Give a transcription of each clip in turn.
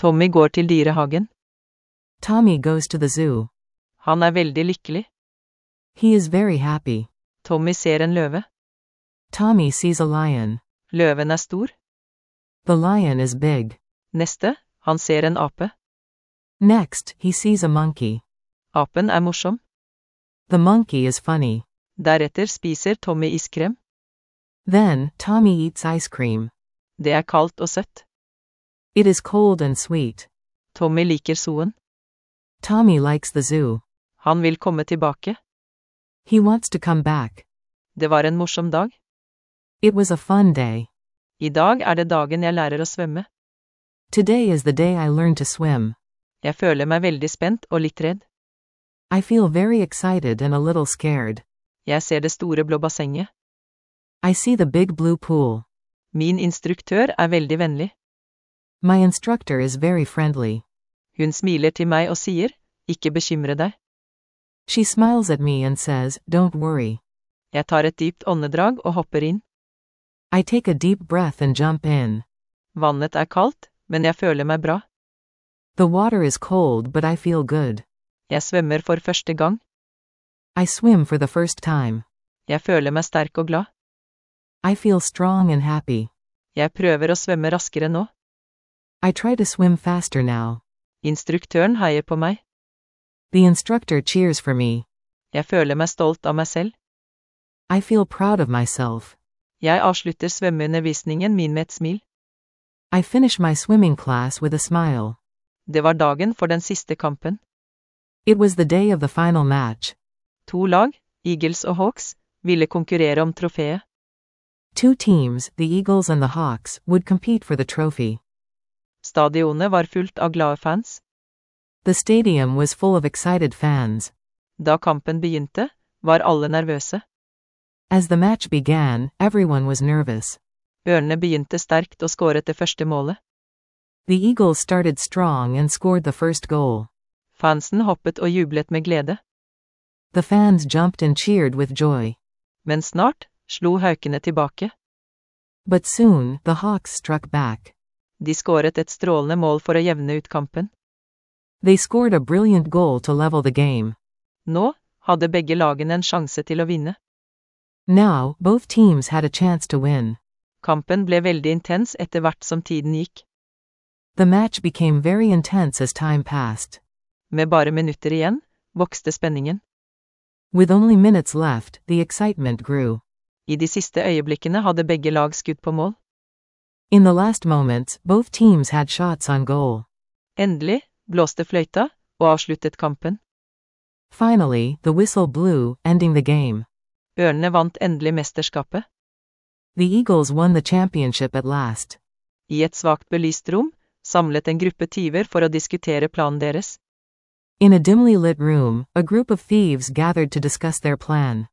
Tommy går til dyrehagen. Tommy goes to the zoo. Han veldig lykkelig. He is very happy. Tommy ser en løve. Tommy sees a lion. Løven stor. The lion is big. Neste, han ser en ape. Next, he sees a monkey. Apen morsom. The monkey is funny. Deretter spiser Tommy iskrem. Then, Tommy eats ice cream. Det kaldt og søtt. It is cold and sweet. Tommy liker zooen. Tommy likes the zoo. Han vil komme tilbake. He wants to come back. Det var en morsom dag. It was a fun day. I dag det dagen jeg lærer å svømme. Today is the day I learn to swim. Jeg føler meg veldig spent og litt redd. I feel very excited and a little scared. Jeg ser det store blå bassenget. I see the big blue pool. Min instruktør veldig vennlig. My instructor is very friendly. Hun smiler til meg og sier, ikke bekymre deg. She smiles at me and says, don't worry. Jeg tar et dypt åndedrag og hopper inn. I take a deep breath and jump in. Vannet kaldt, men jeg føler meg bra. The water is cold but I feel good. Jeg svømmer for første gang. I swim for the first time. Jeg føler meg sterk og glad. I feel strong and happy. Jeg prøver å svømme raskere nå. I try to swim faster now. Instruktøren heier på meg. The instructor cheers for me. Jeg føler meg stolt av meg selv. I feel proud of myself. Jeg avslutter svømmeundervisningen min med et smil. I finish my swimming class with a smile. Det var dagen for den siste kampen. It was the day of the final match. 2 lag, Eagles og Hawks, ville konkurrere om trofeet. 2 teams, the Eagles and the Hawks, would compete for the trophy. Stadionet var fullt av glade fans. The stadium was full of excited fans. Da kampen begynte, var alle nervøse. As the match began, everyone was nervous. Ørnene begynte sterkt og skåret det første målet. The Eagles started strong and scored the first goal. Fansen hoppet og jublet med glede. The fans jumped and cheered with joy. Men snart slo haukene tilbake. But soon, the Hawks struck back. De skåret et strålende mål for å jevne ut kampen. They scored a brilliant goal to level the game. Nå hadde begge lagene en sjanse til å vinne. Now, both teams had a chance to win. Kampen ble veldig intens etter hvert som tiden gikk. The match became very intense as time passed. Med bare minutter igjen, vokste spenningen. With only minutes left, the excitement grew. I de siste øyeblikkene hadde begge lag skudd på mål. In the last moments, both teams had shots on goal. Endelig blåste fløyta og avsluttet kampen. Finally, the whistle blew, ending the game. Ørnene vant endelig mesterskapet. The Eagles won the championship at last. I et svakt belyst rom samlet en gruppe tyver for å diskutere planen deres. In a dimly lit room, a group of thieves gathered to discuss their plan.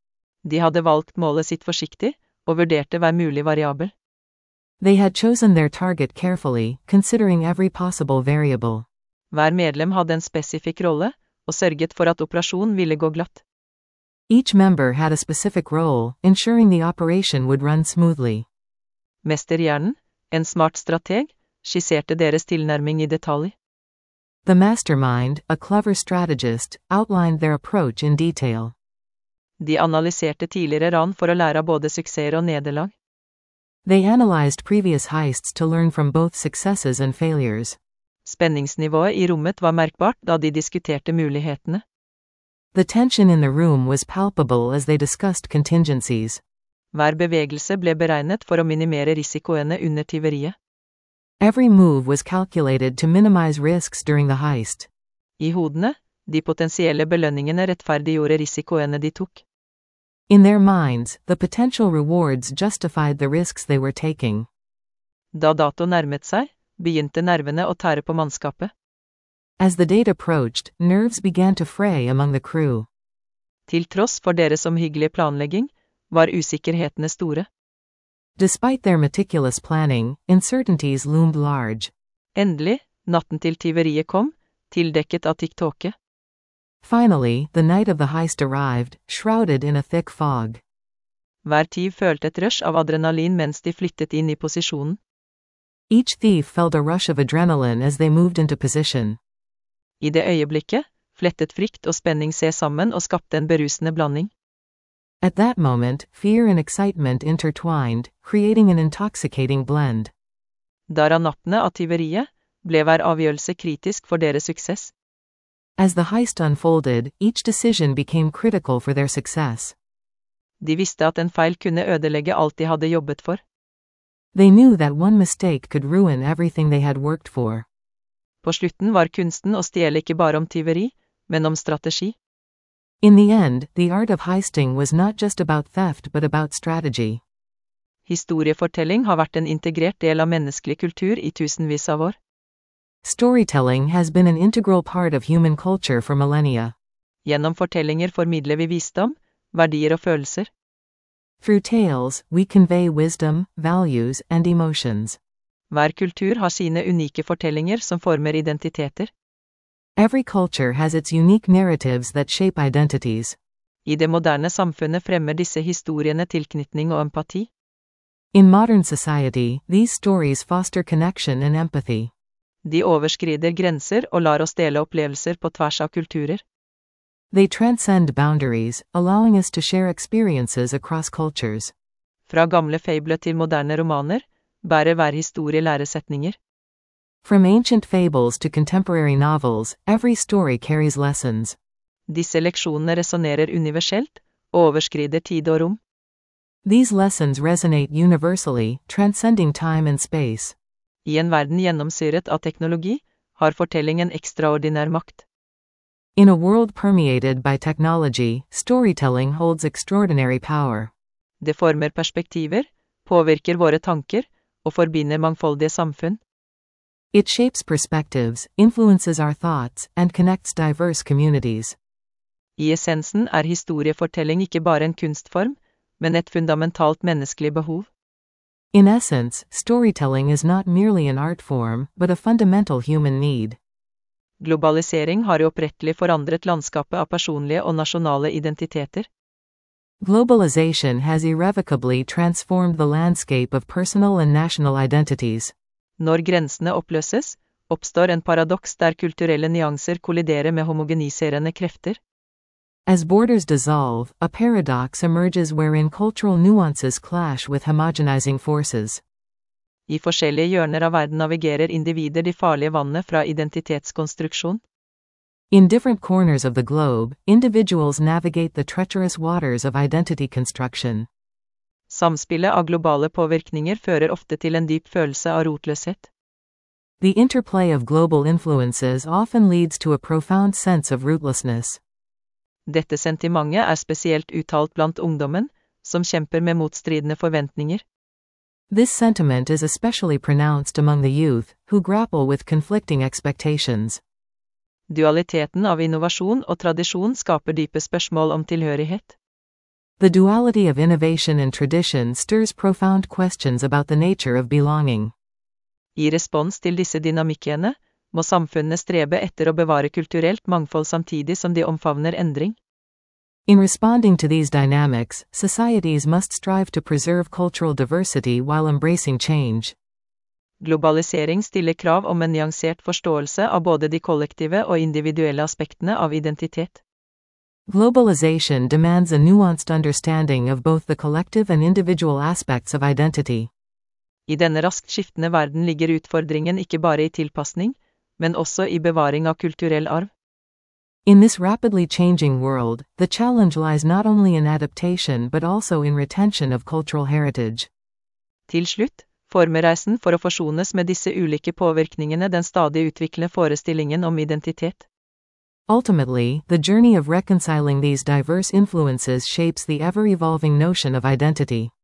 De hadde valgt målet sitt forsiktig og vurderte hver mulig variabel. They had chosen their target carefully, considering every possible variable. Hver medlem hadde en spesifikk rolle og sørget for at operasjonen ville gå glatt. Each member had a specific role, ensuring the operation would run smoothly. Mesterhjernen, en smart strateg, skisserte deres tilnærming i detalj. The mastermind, a clever strategist, outlined their approach in detail. De analyserte tidligere ran for å lære av både suksesser og nederlag. They analyzed previous heists to learn from both successes and failures. Spenningsnivået i rommet var merkbart da de diskuterte mulighetene. The tension in the room was palpable as they discussed contingencies. Hver bevegelse ble beregnet for å minimere risikoene under tyveriet. Every move was calculated to minimize risks during the heist. I hodene, de potensielle belønningene rettferdiggjorde risikoene de tok. In their minds, the potential rewards justified the risks they were taking. Da dato nærmet seg, begynte nervene å tære på mannskapet. As the date approached, nerves began to fray among the crew. Til tross for deres omhyggelige planlegging, var usikkerhetene store. Despite their meticulous planning, uncertainties loomed large. Endelig, natten til tyveriet kom, tildekket av tykk tåke. Finally, the night of the heist arrived, shrouded in a thick fog. Hver tyv følte et rush av adrenalin mens de flyttet inn i posisjonen. Each thief felt a rush of adrenaline as they moved into position. I det øyeblikket, flettet frykt og spenning seg sammen og skapte en berusende blanding. At that moment, fear and excitement intertwined, creating an intoxicating blend. Da ranapene av tyveriet, ble hver avgjørelse kritisk for deres suksess. As the heist unfolded, each decision became critical for their success. De visste at en feil kunne ødelegge alt de hadde jobbet for. They knew that one mistake could ruin everything they had worked for. På slutten var kunsten å stjele ikke bare om tyveri, men om strategi. In the end, the art of heisting was not just about theft but about strategy. Historiefortelling har vært en integrert del av menneskelig kultur i tusenvis av år. Storytelling has been an integral part of human culture for millennia. Gjennom fortellinger formidler vi visdom, verdier og følelser. Through tales, we convey wisdom, values, and emotions. Hver kultur har sine unike fortellinger som former identiteter. Every culture has its unique narratives that shape identities. I det moderne samfunnet fremmer disse historiene tilknytning og empati. In modern society, these stories foster connection and empathy. De overskrider grenser og lar oss dele opplevelser på tvers av kulturer. They transcend boundaries, allowing us to share experiences across cultures. Fra gamle fabler til moderne romaner, bærer hver historie læresetninger. From ancient fables to contemporary novels, every story carries lessons. Disse leksjonene resonerer universelt, og overskrider tid og rom. These lessons resonate universally, transcending time and space. I en verden gjennomsyret av teknologi, har fortelling en ekstraordinær makt. In a world permeated by technology, storytelling holds extraordinary power. Det former perspektiver, påvirker våre tanker, og forbinder mangfoldige samfunn. It shapes perspectives, influences our thoughts, and connects diverse communities. I essensen er historiefortelling ikke bare en kunstform, men et fundamentalt menneskelig behov. In essence, storytelling is not merely an art form, but a fundamental human need. Globalisering har opprettelig forandret landskapet av personlige og nasjonale identiteter. Globalization has irrevocably transformed the landscape of personal and national identities. Når grensene oppløses, oppstår en paradoks der kulturelle nyanser kolliderer med homogeniserende krefter. As borders dissolve, a paradox emerges wherein cultural nuances clash with homogenizing forces. I forskjellige hjørner av verden navigerer individer de farlige vannene fra identitetskonstruksjon. In different corners of the globe, individuals navigate the treacherous waters of identity construction. Samspillet av globale påvirkninger fører ofte til en dyp følelse av rotløshet. The interplay of global influences often leads to a profound sense of rootlessness. Dette sentimentet er spesielt uttalt blant ungdommen, som kjemper med motstridende forventninger. This sentiment is especially pronounced among the youth, who grapple with conflicting expectations. Dualiteten av innovasjon og tradisjon skaper dype spørsmål om tilhørighet. The duality of innovation and tradition stirs profound questions about the nature of belonging. I respons til disse dynamikkene, må samfunnene strebe etter å bevare kulturelt mangfold samtidig som de omfavner endring. In responding to these dynamics, societies must strive to preserve cultural diversity while embracing change. Globalisering stiller krav om en nyansert forståelse av både de kollektive og individuelle aspektene av identitet. Globalization demands a nuanced understanding of both the collective and individual aspects of identity. I denne raskt skiftende verden ligger utfordringen ikke bare i tilpasning, men også i bevaring av kulturell arv. In this rapidly changing world, the challenge lies not only in adaptation but also in retention of cultural heritage. Til slutt, formereisen for å forsones med disse ulike påvirkningene den stadig utviklende forestillingen om identitet. Ultimately, the journey of reconciling these diverse influences shapes the ever-evolving notion of identity.